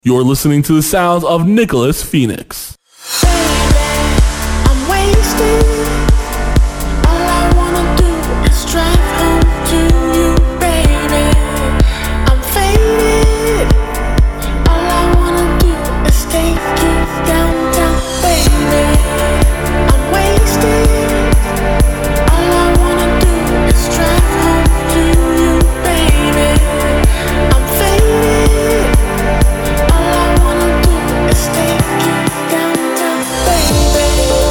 You're listening to the sounds of Nicholas Phoenix. I'm wasted. All I wanna do is drive home to you, baby. I'm faded. All I wanna do is take you downtown, baby. I'm wasted. All I wanna do is drive home to you, baby. I'm faded. All I wanna do is take you downtown, baby.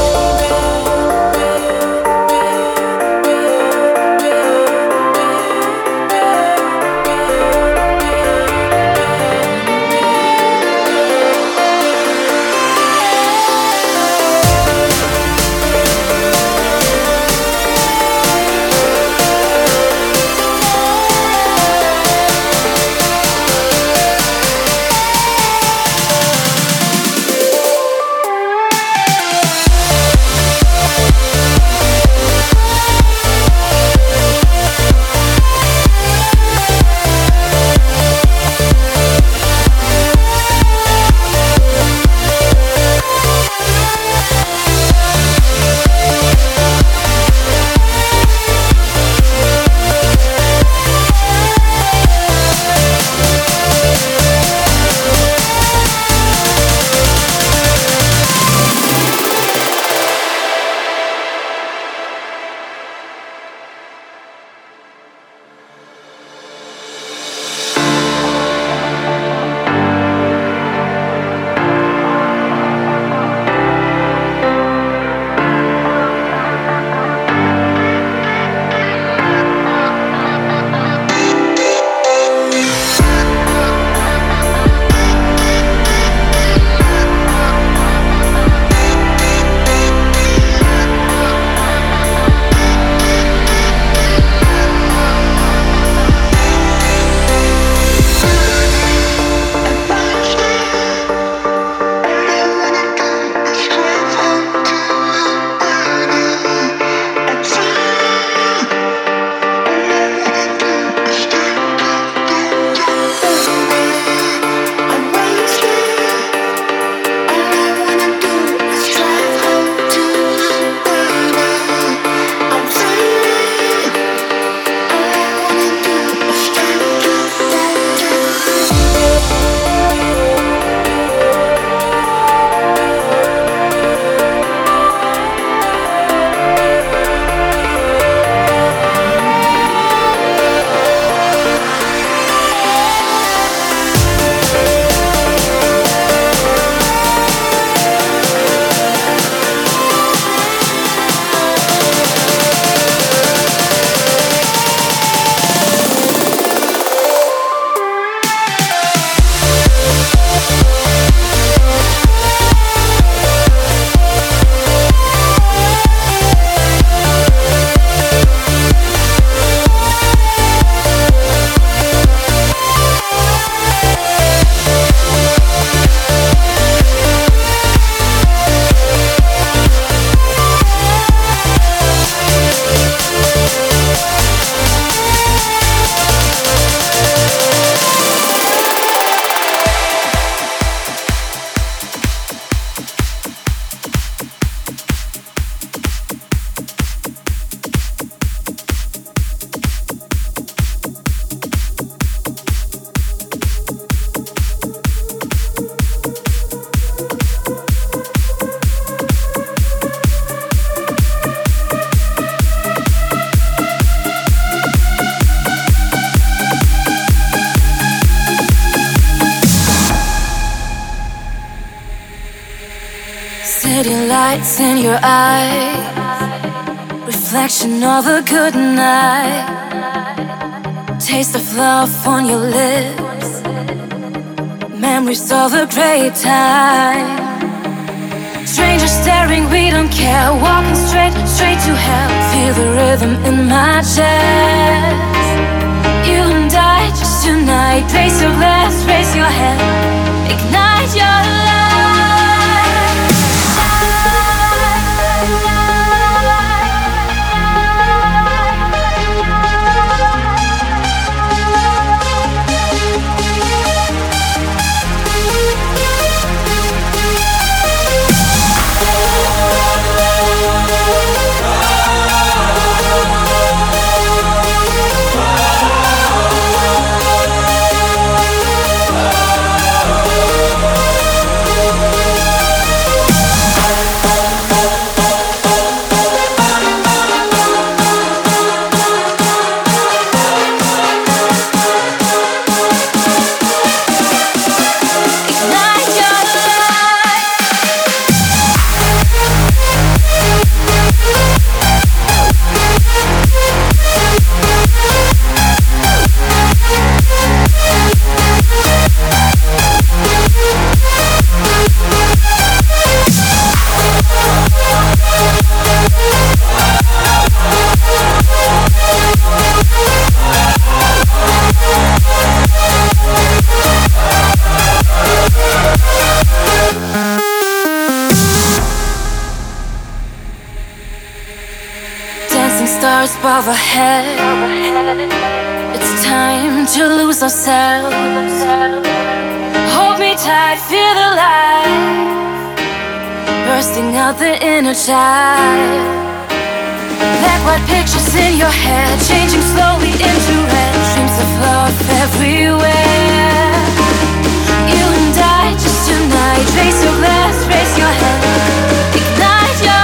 City lights in your eyes, reflection of a good night, taste of love on your lips, memories of a great time. Strangers staring, we don't care, walking straight to hell. Feel the rhythm in my chest. You and I just tonight, raise your glass, raise your hand, ignite your light. stars above our head. It's time to lose ourselves. Hold me tight, feel the light bursting out the inner child. Black white pictures in your head, changing slowly into red. Dreams of love everywhere. You and I just tonight. Raise your glass, raise your hand. Ignite your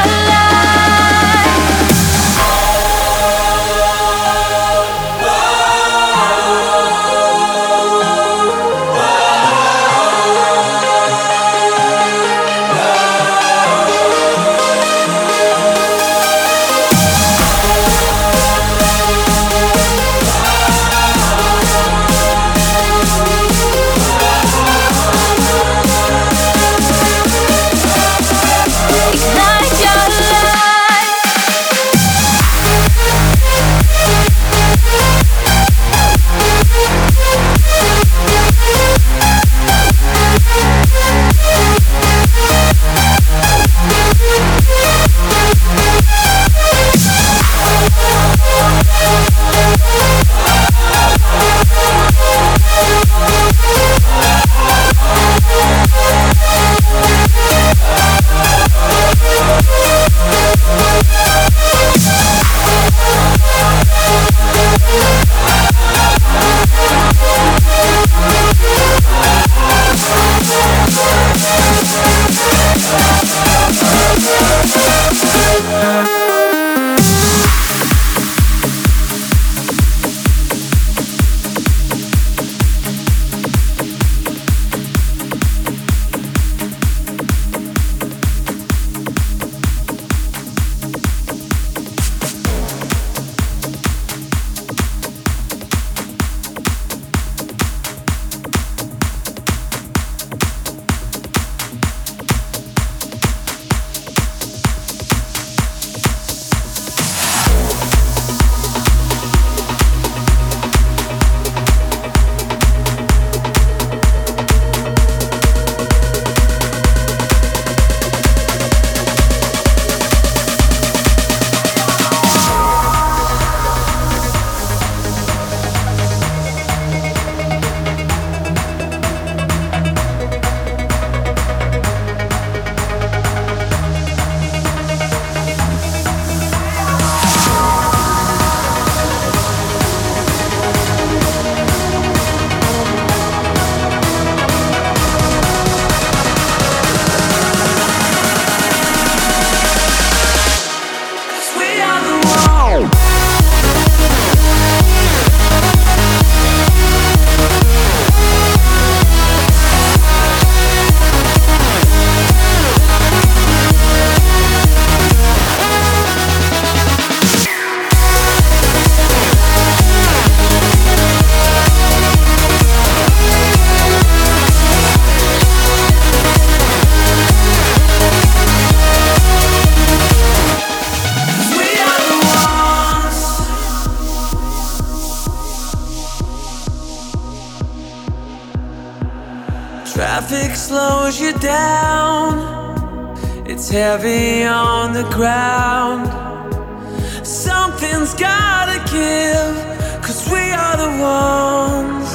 Traffic slows you down. It's heavy on the ground. Something's gotta give, 'cause we are the ones.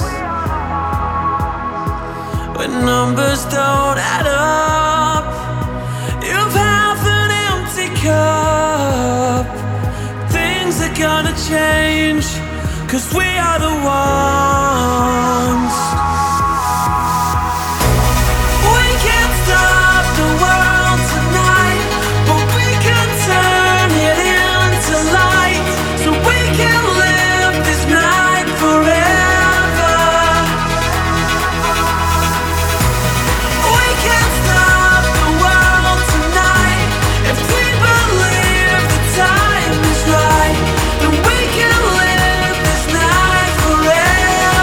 When numbers don't add up, you've half an empty cup. Things are gonna change, 'cause we are the ones. Forever.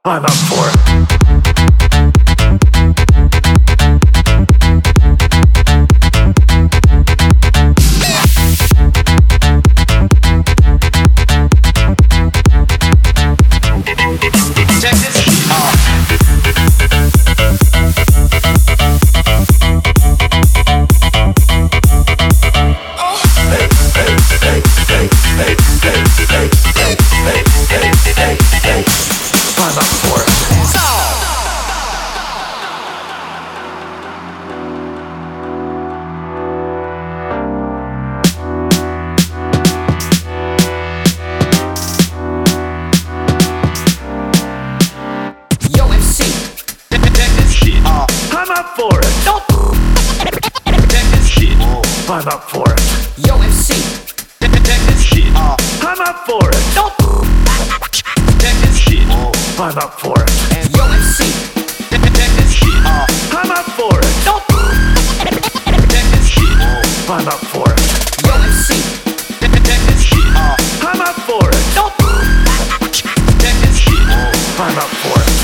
I'm up for it. I'm up for it. Yo, MC. Check this shit. I'm up for it. Check this shit. I'm up for it. Yo, MC. Check this shit. I'm up for it. Check this shit. I'm up for it. Yo, MC. Check this shit. I'm up for it. Check this shit. I'm up for it.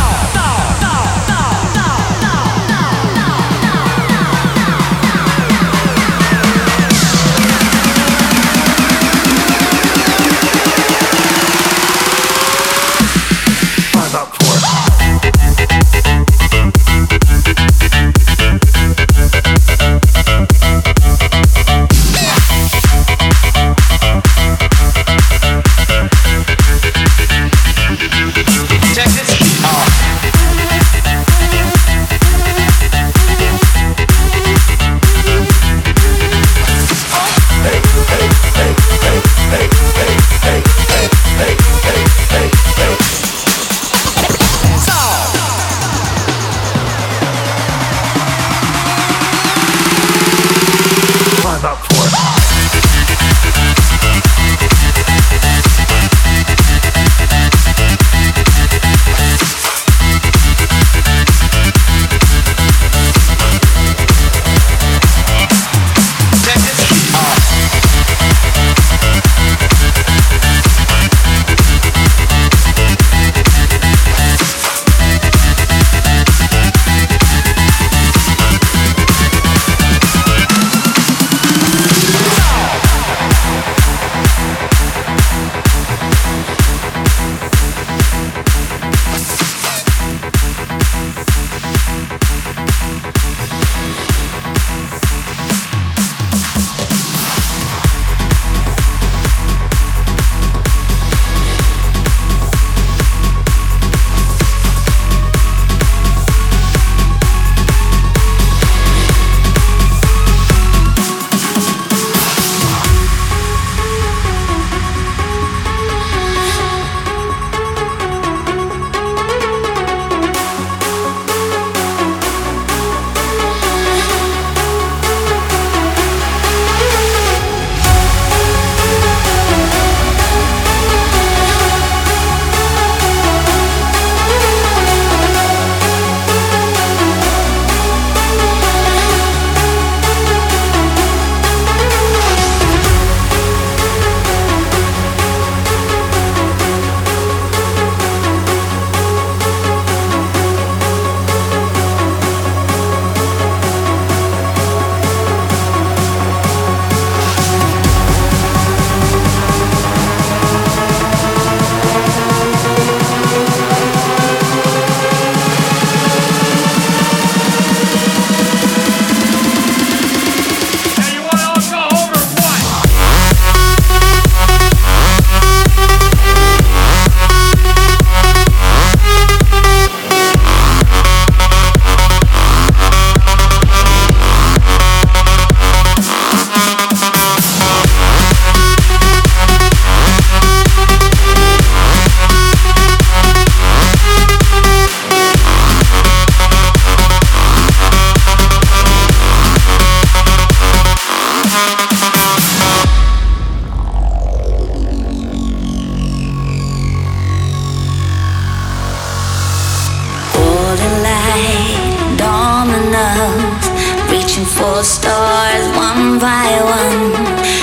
for stars one by one.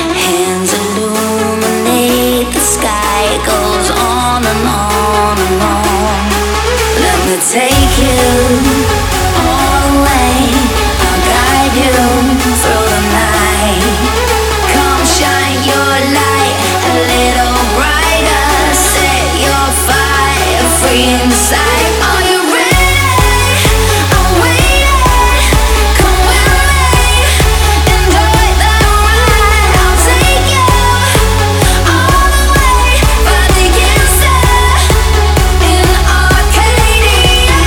Hands illuminate the sky. It goes on and on and on. take you all the way. I'll guide you through the night. Come shine your light a little brighter. Set your fire free inside. Are you ready? I'm waiting. Come with me. Enjoy the ride. I'll take you all the way. Find the answer in Arcadia.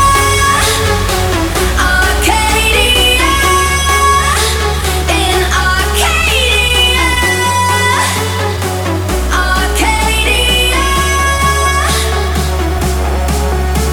Arcadia. In Arcadia. Arcadia.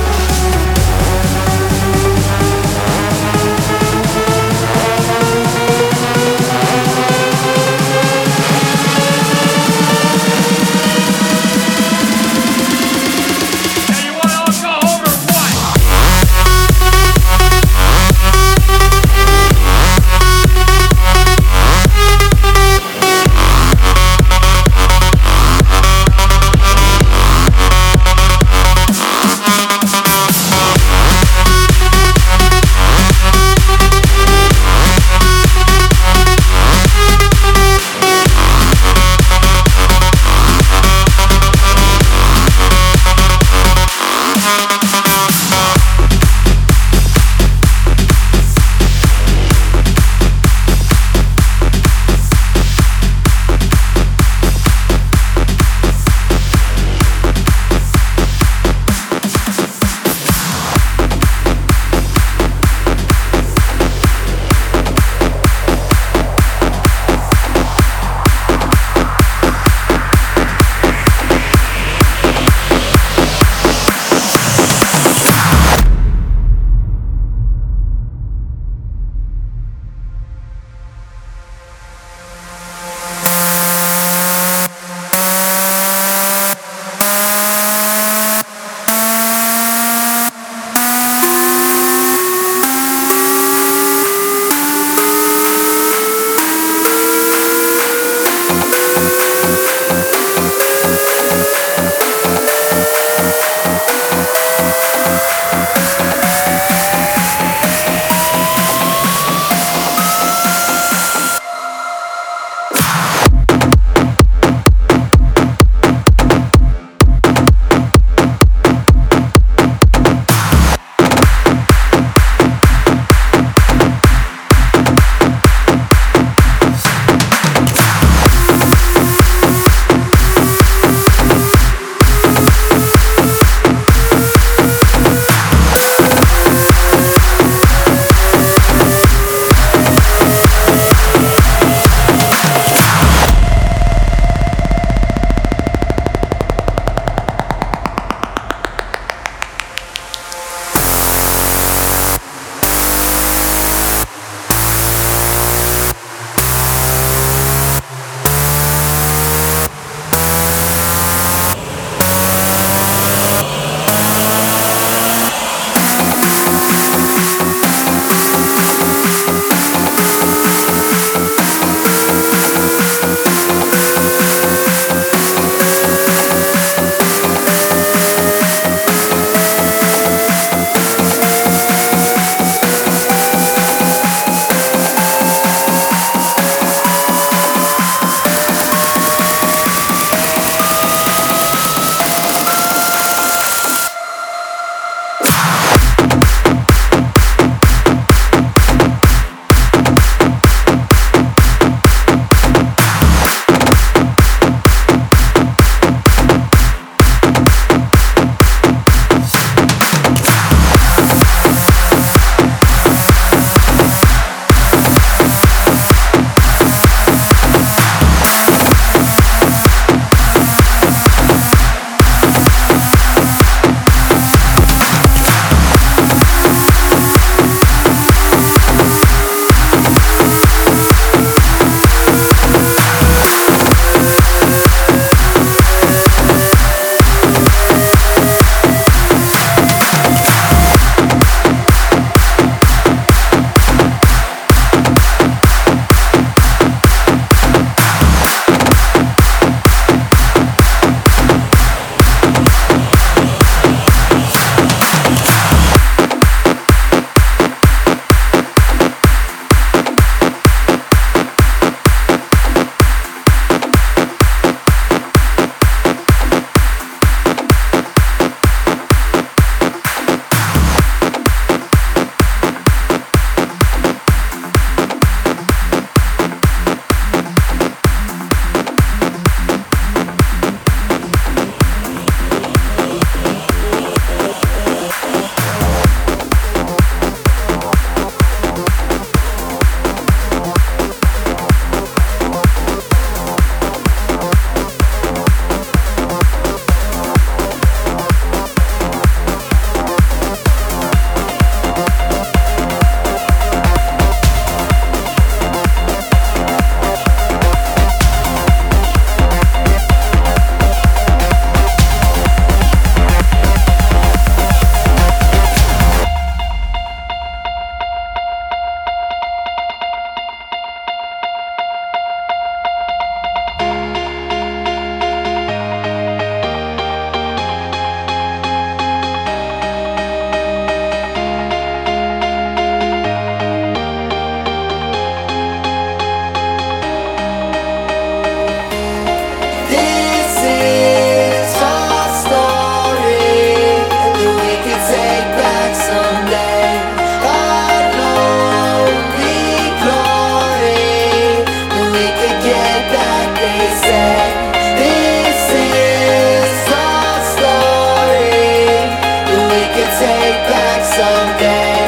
someday.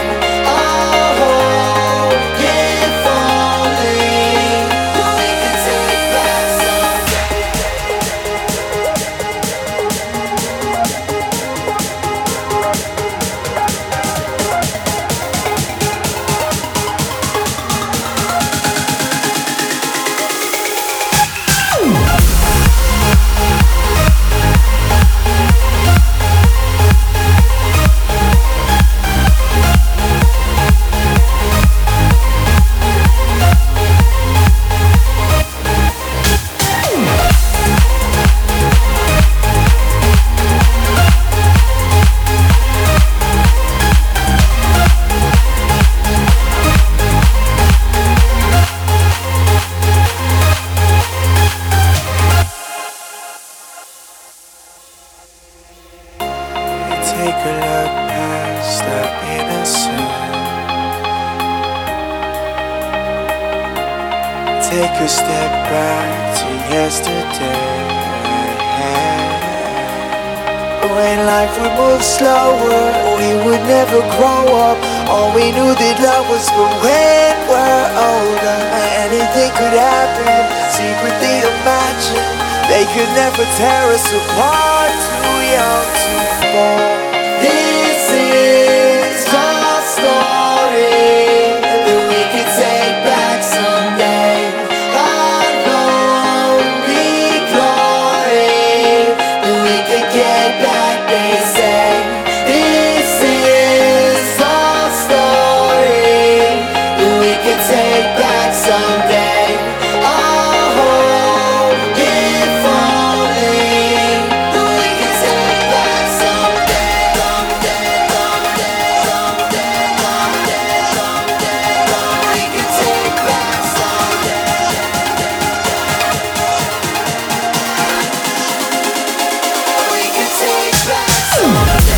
Oh, if only we could take back someday. Take a look past the innocent. Take a step back to yesterday. When life would move slower, we would never grow up. All we knew that love was for when we're older. Anything could happen, secretly imagine. They could never tear us apart, too young to fall. This is our story that we could take back someday. Unholy glory that we could get back, they say. This is our story that we could take back someday. Oh, if only that we could take back someday. We could take back someday. We could take back someday.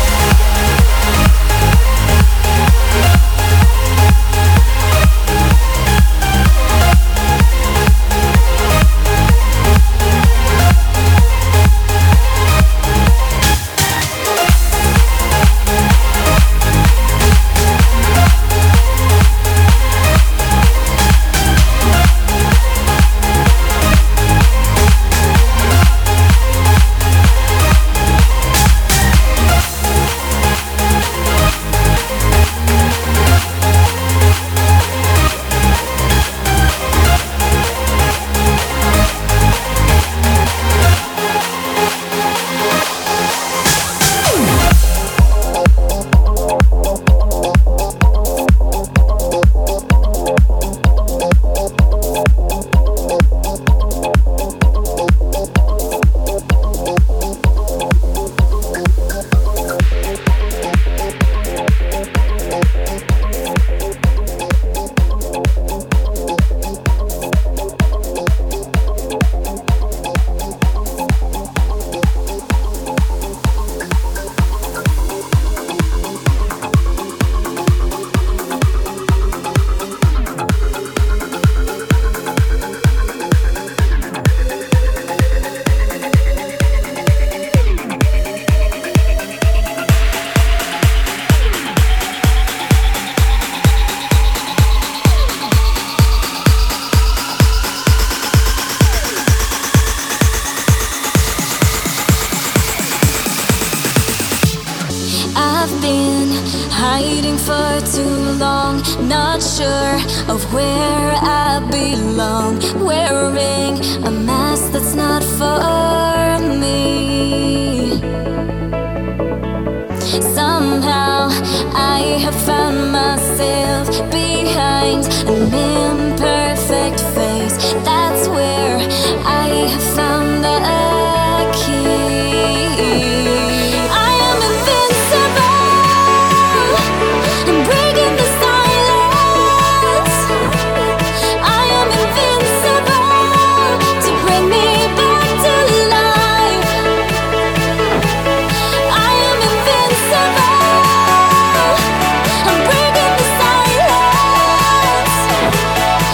I've been hiding for too long, not sure of where I belong. Wearing a mask that's not for me. Somehow I have found myself behind an imperfect face. That's where I have found the key. I am invincible. I'm breaking the silence. I am invincible to bring me back to life. I am invincible. I'm breaking the silence.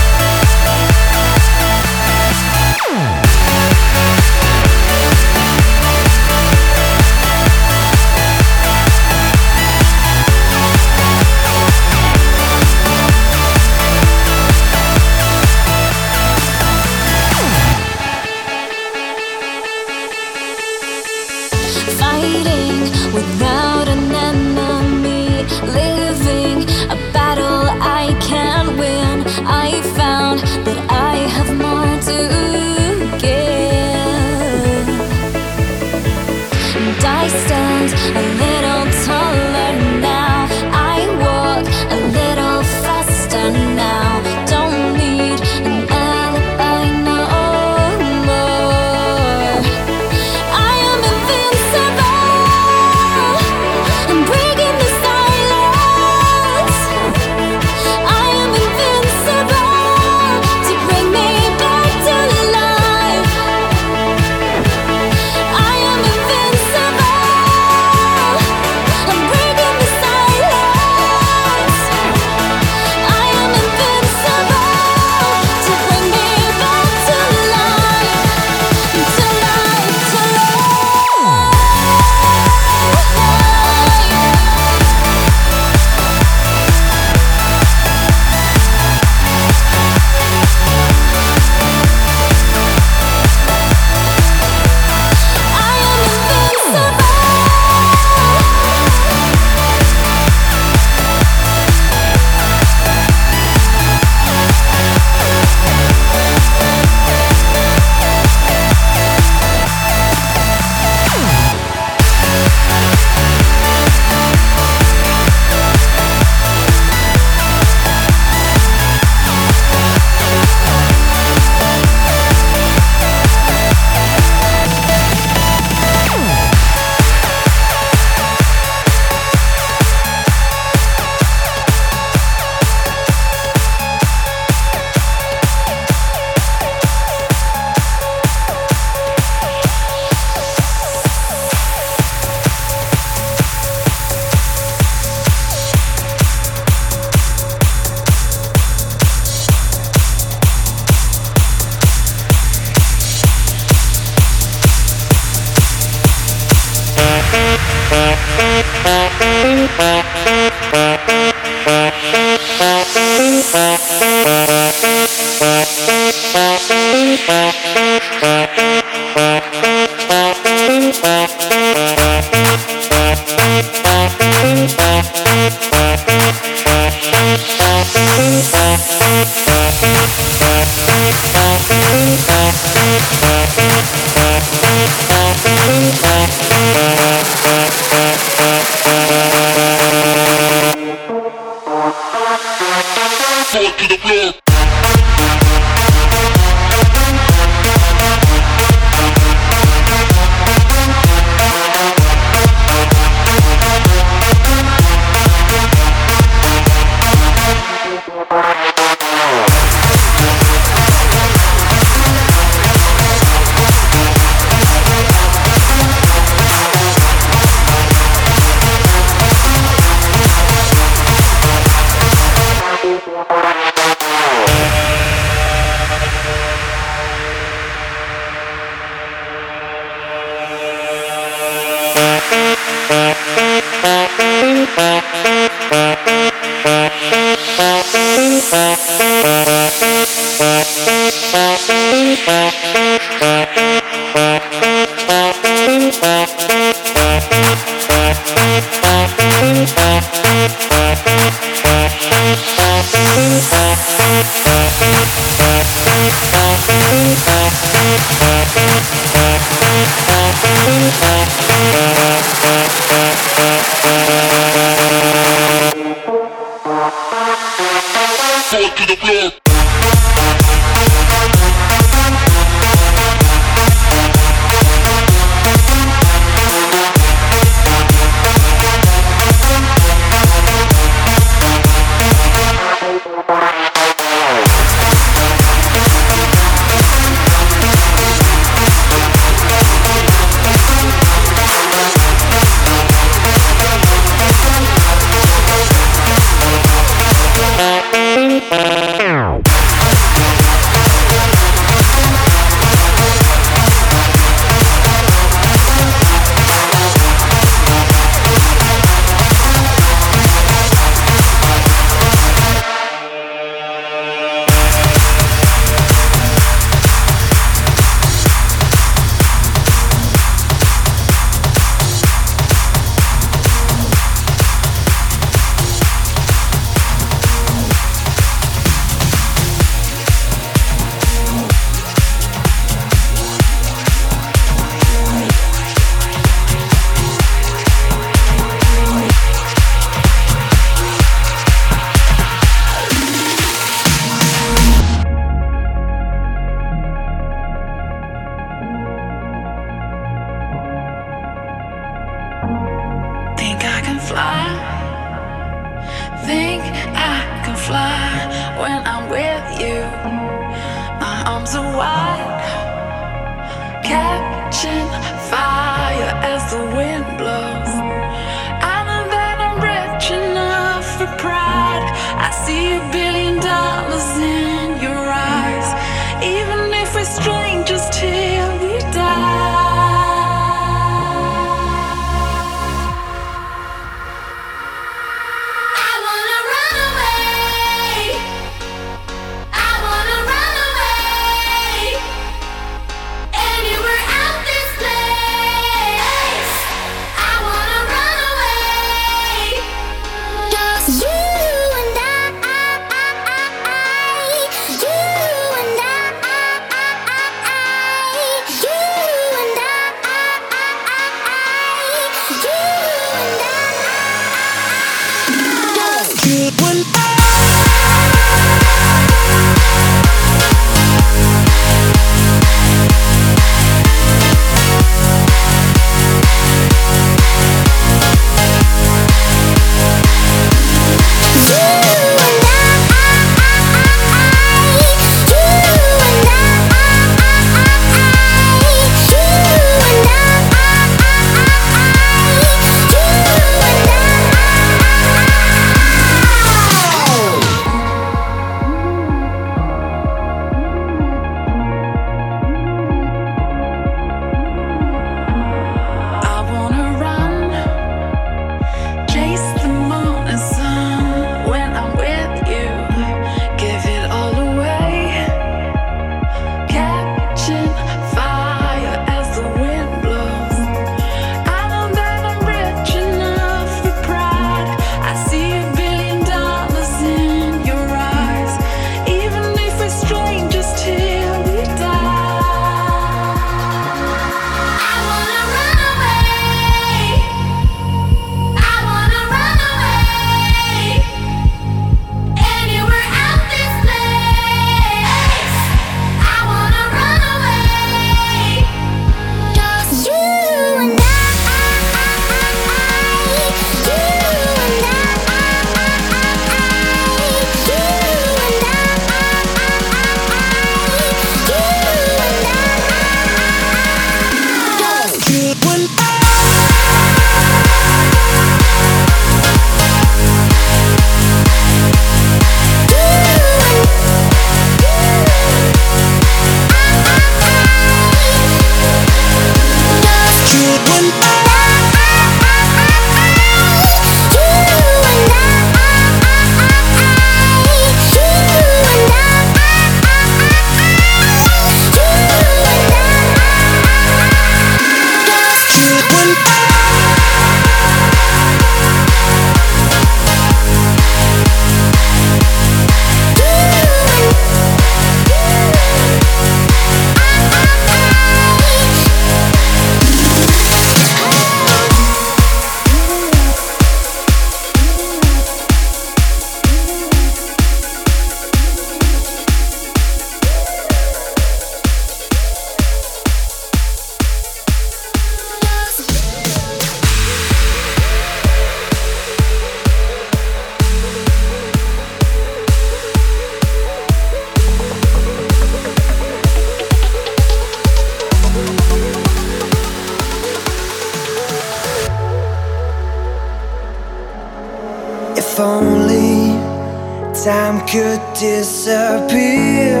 If only time could disappear,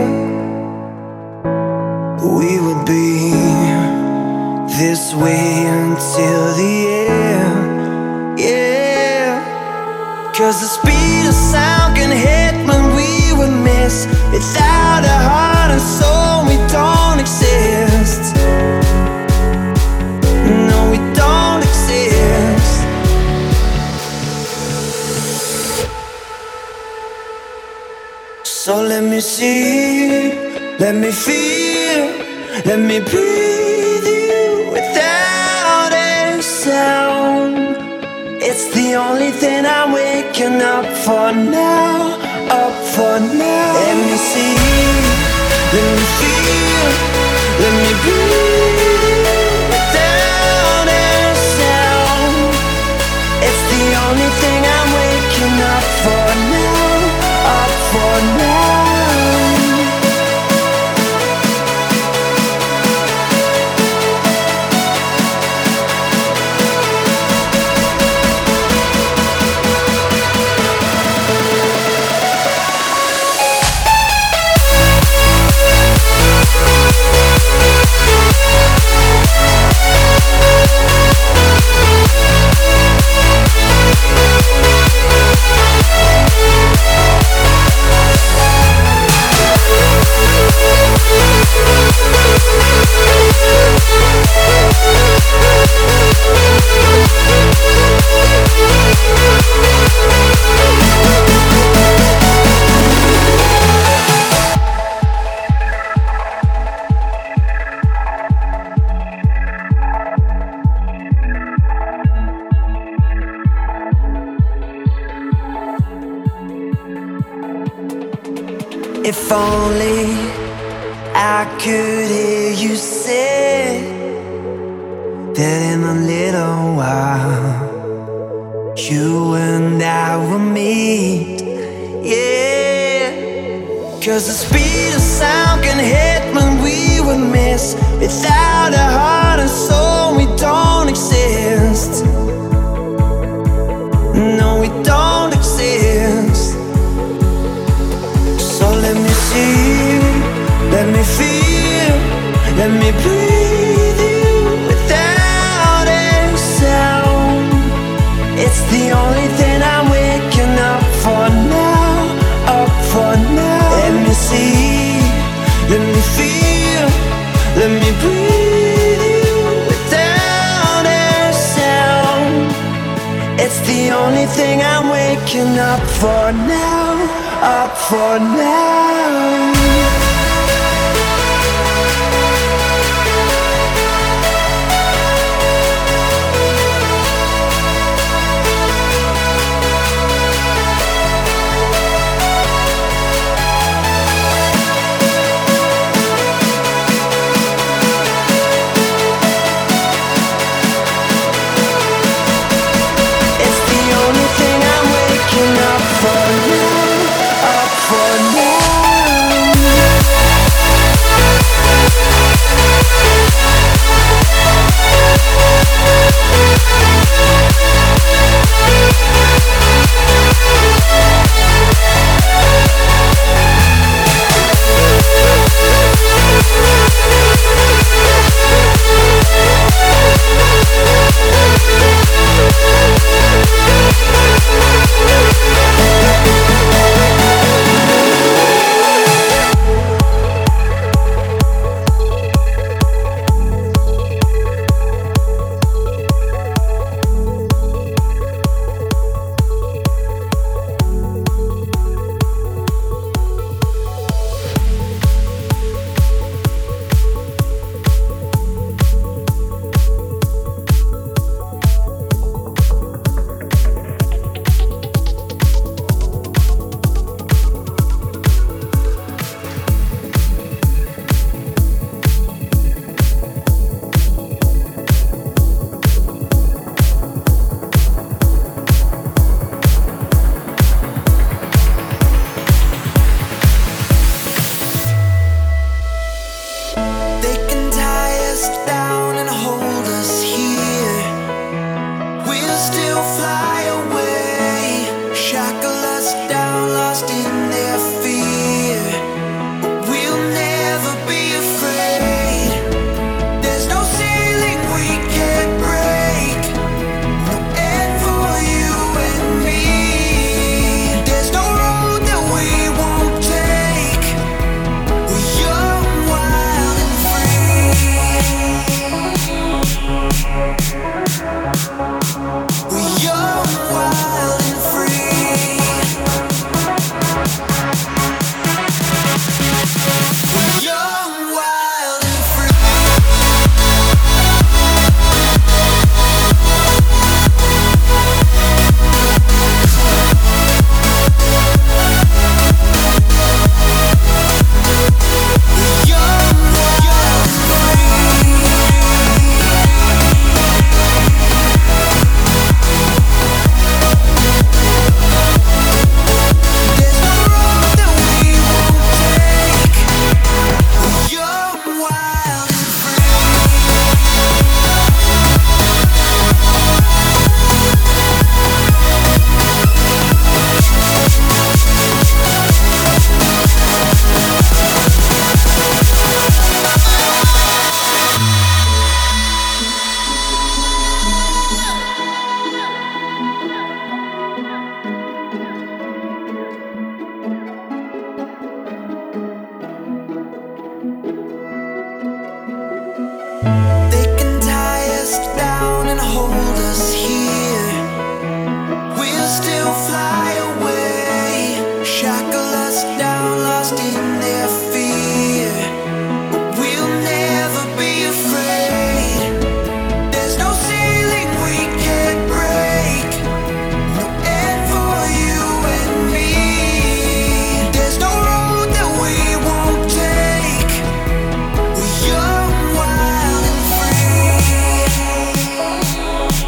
we would be this way until the end. Yeah, 'cause the speed of sound can hit when we would miss. Without a heart and soul, we don't exist. No, we don't exist. So let me see, let me feel, let me breathe you without a sound. It's the only thing I'm waking up for now, up for now. Let me see, let me feel, let me breathe you without a sound. It's the only thing I'm waking up for now, up for now. If only I could hear you say that in a little while you and I will meet. Yeah, 'cause the speed of sound can hit when we would miss. Without a heart and soul, we don't exist. No, we don't exist. So let me see, let me feel, let me breathe you without a sound. It's the only thing I'm waking up for now, up for now. Let me see, let me feel, let me breathe you without a sound. It's the only thing I'm waking up for now, up for now. It's the only thing I'm waking up for now, up for now. They can tie us down and hold us here. We'll still fly away, shackle us down, lost in their fear. But we'll never be afraid. There's no ceiling we can't break, no end for you and me. There's no road that we won't take. We're young, wild and free.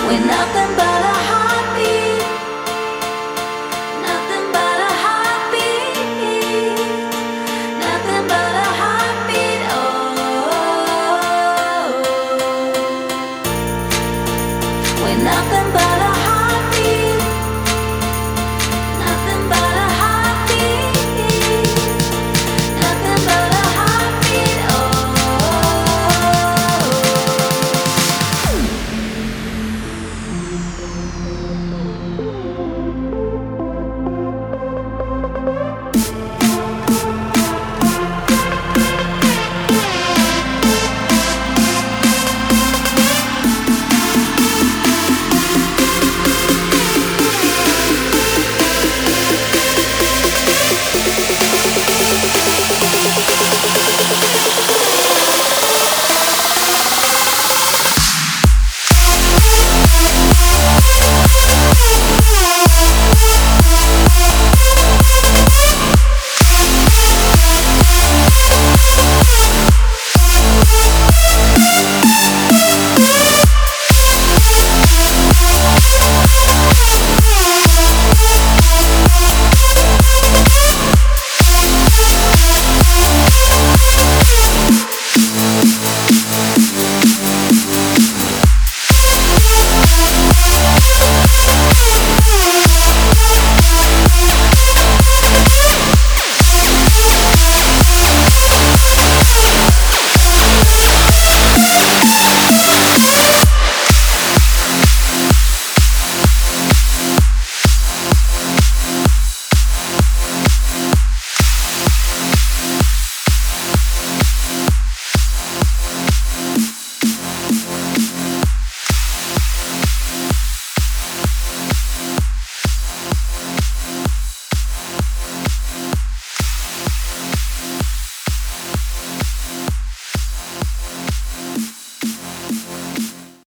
We're nothing but a heartbeat. Nothing but a heartbeat. Nothing but a heartbeat. Oh, we're nothing but